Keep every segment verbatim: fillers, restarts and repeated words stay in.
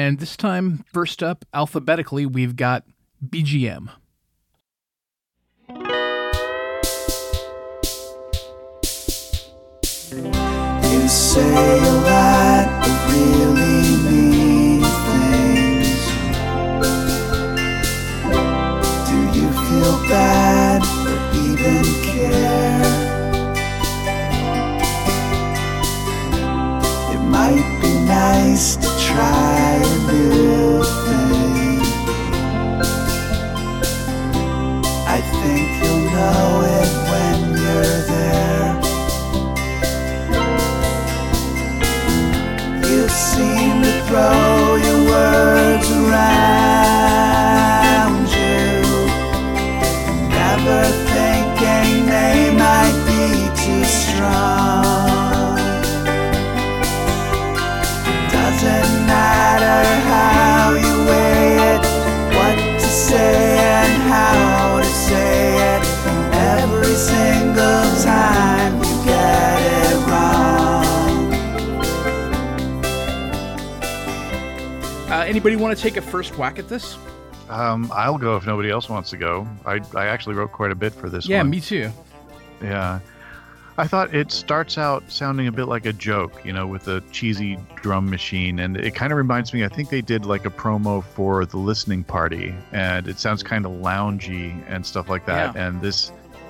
And this time, first up, alphabetically, we've got B G M. You say a lot of really mean things. Do you feel bad or even care? It might be nice to try a new thing. I think you'll know it when you're there. You seem to throw your words around you, never thinking they might be too strong. Doesn't matter how you weigh it, what to say and how to say it, every single time you get it wrong. Uh, anybody want to take a first whack at this? Um, I'll go if nobody else wants to go. I I actually wrote quite a bit for this yeah, one. Yeah, me too. Yeah. I thought it starts out sounding a bit like a joke, you know, with a cheesy drum machine. And it kind of reminds me, I think they did like a promo for The Listening Party. And it sounds kind of loungy and stuff like that. Yeah. And this,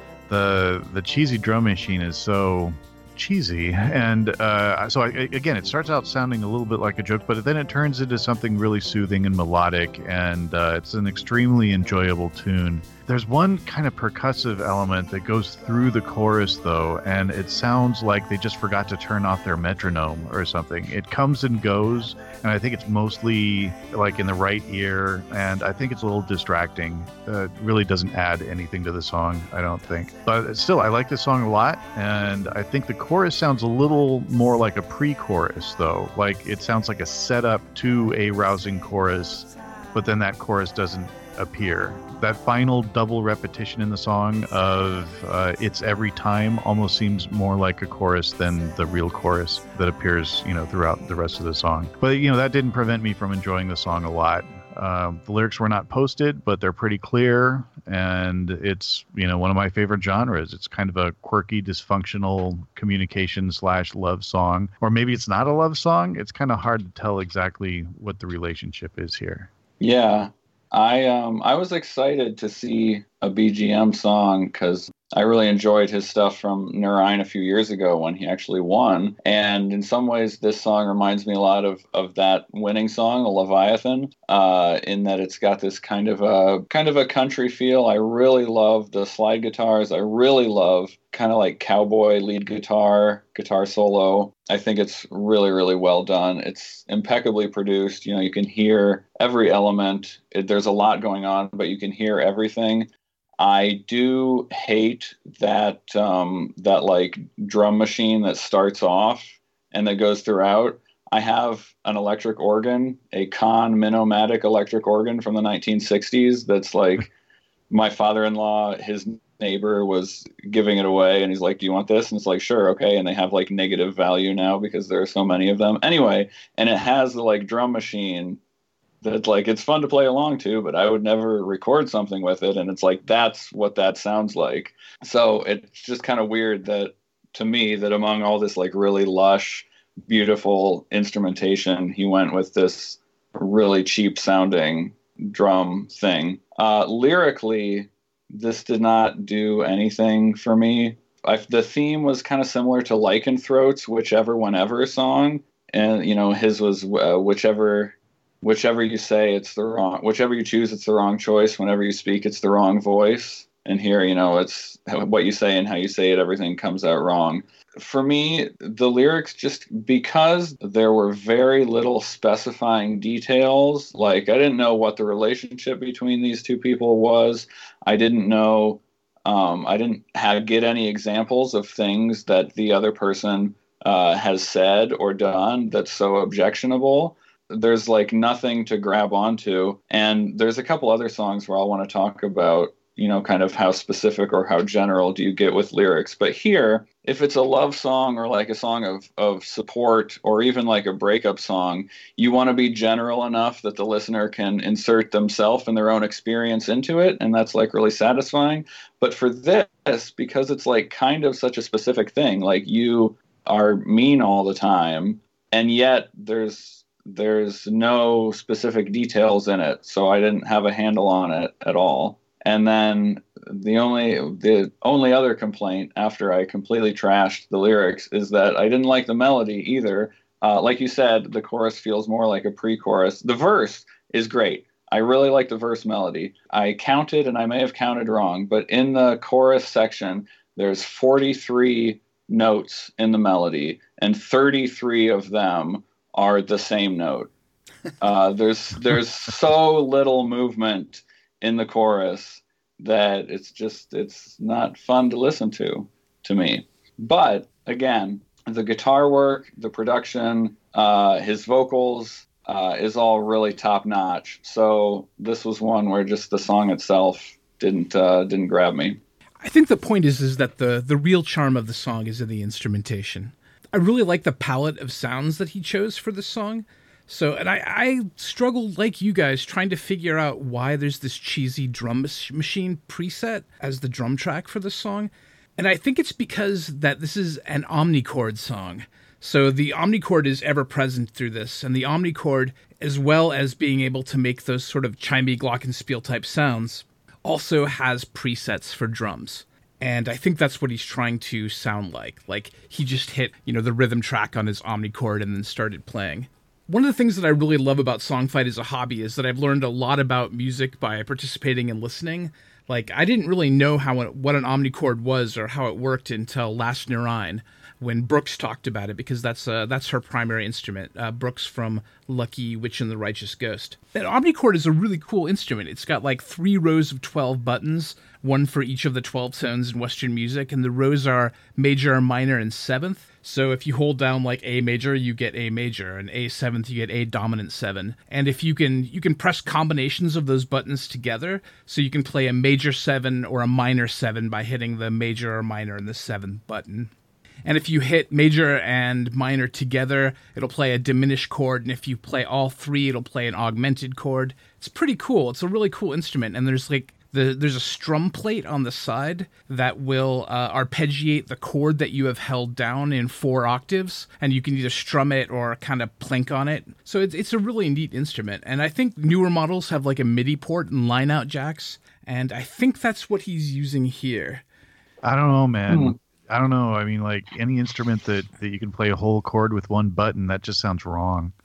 the the cheesy drum machine is so cheesy. And uh, so, I, again, it starts out sounding a little bit like a joke, but then it turns into something really soothing and melodic. And uh, it's an extremely enjoyable tune. There's one kind of percussive element that goes through the chorus, though, and it sounds like they just forgot to turn off their metronome or something. It comes and goes, and I think it's mostly like in the right ear, and I think it's a little distracting. Uh, it really doesn't add anything to the song, I don't think. But still, I like the song a lot, and I think the chorus sounds a little more like a pre-chorus, though. Like, it sounds like a setup to a rousing chorus, but then that chorus doesn't appear. That final double repetition in the song of uh, "It's Every Time" almost seems more like a chorus than the real chorus that appears, you know, throughout the rest of the song. But you know, that didn't prevent me from enjoying the song a lot. Um, the lyrics were not posted, but they're pretty clear, and it's, you know, one of my favorite genres. It's kind of a quirky, dysfunctional communication slash love song, or maybe it's not a love song. It's kind of hard to tell exactly what the relationship is here. Yeah. I um I was excited to see a B G M song because I really enjoyed his stuff from Narayan a few years ago when he actually won. And in some ways, this song reminds me a lot of, of that winning song, Leviathan, uh, in that it's got this kind of a kind of a country feel. I really love the slide guitars. I really love kind of like cowboy lead guitar, guitar solo. I think it's really, really well done. It's impeccably produced. You know, you can hear every element. It, there's a lot going on, but you can hear everything. I do hate that um, that like drum machine that starts off and that goes throughout. I have an electric organ, a Kahn Minomatic electric organ from the nineteen sixties. That's like my father-in-law, his neighbor was giving it away, and he's like, "Do you want this?" And it's like, "Sure, okay." And they have like negative value now because there are so many of them. Anyway, and it has the like drum machine. That like it's fun to play along to, but I would never record something with it. And it's like that's what that sounds like. So it's just kind of weird that to me that among all this like really lush, beautiful instrumentation, he went with this really cheap sounding drum thing. Uh, lyrically, this did not do anything for me. I, the theme was kind of similar to Lycanthrope's Whichever Whenever song, and you know his was uh, whichever. Whichever you say, it's the wrong. Whichever you choose, it's the wrong choice. Whenever you speak, it's the wrong voice. And here, you know, it's what you say and how you say it. Everything comes out wrong. For me, the lyrics just because there were very little specifying details. Like I didn't know what the relationship between these two people was. I didn't know. Um, I didn't have, get any examples of things that the other person uh, has said or done that's so objectionable. There's like nothing to grab onto. And there's a couple other songs where I'll want to talk about you know, kind of how specific or how general do you get with lyrics. But here, if it's a love song or like a song of, of support or even like a breakup song, you want to be general enough that the listener can insert themselves and their own experience into it. And that's like really satisfying. But for this, because it's like kind of such a specific thing, like you are mean all the time, and yet there's there's no specific details in it. So I didn't have a handle on it at all. And then the only the only other complaint after I completely trashed the lyrics is that I didn't like the melody either. Uh, like you said, the chorus feels more like a pre-chorus. The verse is great. I really like the verse melody. I counted, and I may have counted wrong, but in the chorus section, there's forty-three notes in the melody, and thirty-three of them are the same note. Uh, there's there's so little movement in the chorus that it's just, it's not fun to listen to, to me. But again, the guitar work, the production, uh, his vocals, uh, is all really top notch. So this was one where just the song itself didn't, uh, didn't grab me. I think the point is, is that the, the real charm of the song is in the instrumentation. I really like the palette of sounds that he chose for the song. So, and I, I struggled, like you guys, trying to figure out why there's this cheesy drum machine preset as the drum track for the song. And I think it's because that this is an omnichord song. So the omnichord is ever present through this. And the omnichord, as well as being able to make those sort of chimey glockenspiel type sounds, also has presets for drums. And I think that's what he's trying to sound like. Like he just hit, you know, the rhythm track on his omnichord and then started playing. One of the things that I really love about Songfight as a hobby is that I've learned a lot about music by participating and listening. Like, I didn't really know how it, what an omnichord was or how it worked until last Narain, when Brooks talked about it, because that's uh, that's her primary instrument, uh, Brooks from Lucky Witch and the Righteous Ghost. That omnichord is a really cool instrument. It's got like three rows of twelve buttons, one for each of the twelve tones in Western music, and the rows are major, minor, and seventh. So if you hold down like A major, you get A major, and A seventh, you get A dominant seven. And if you can, you can press combinations of those buttons together, so you can play a major seven or a minor seven by hitting the major or minor and the seventh button. And if you hit major and minor together, it'll play a diminished chord. And if you play all three, it'll play an augmented chord. It's pretty cool. It's a really cool instrument. And there's like the there's a strum plate on the side that will uh, arpeggiate the chord that you have held down in four octaves. And you can either strum it or kind of plink on it. So it's, it's a really neat instrument. And I think newer models have like a MIDI port and line-out jacks. And I think that's what he's using here. I don't know, man. Hmm. I don't know. I mean, like any instrument that, that you can play a whole chord with one button, that just sounds wrong.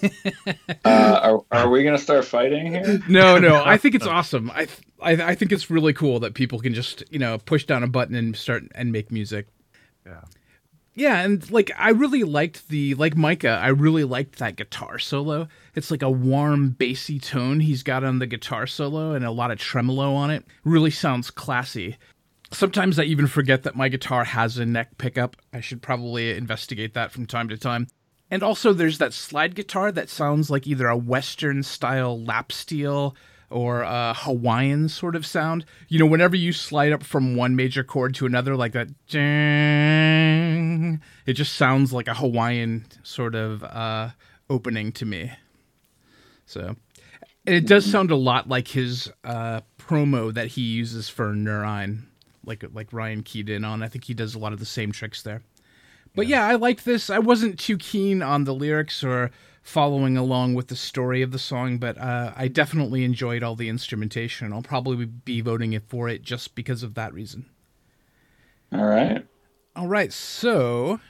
uh, are, are we going to start fighting here? No, no. I think it's awesome. I, I I think it's really cool that people can just, you know, push down a button and start and make music. Yeah. Yeah, and like I really liked the like Micah, I really liked that guitar solo. It's like a warm bassy tone he's got on the guitar solo and a lot of tremolo on it. Really sounds classy. Sometimes I even forget that my guitar has a neck pickup. I should probably investigate that from time to time. And also there's that slide guitar that sounds like either a Western style lap steel or a Hawaiian sort of sound. You know, whenever you slide up from one major chord to another, like that, jang, it just sounds like a Hawaiian sort of uh, opening to me. So, and it does sound a lot like his uh, promo that he uses for Narain. Like like Ryan keyed in on. I think he does a lot of the same tricks there. But yeah, yeah I liked this. I wasn't too keen on the lyrics or following along with the story of the song, but uh, I definitely enjoyed all the instrumentation. I'll probably be voting it for it just because of that reason. All right. All right, so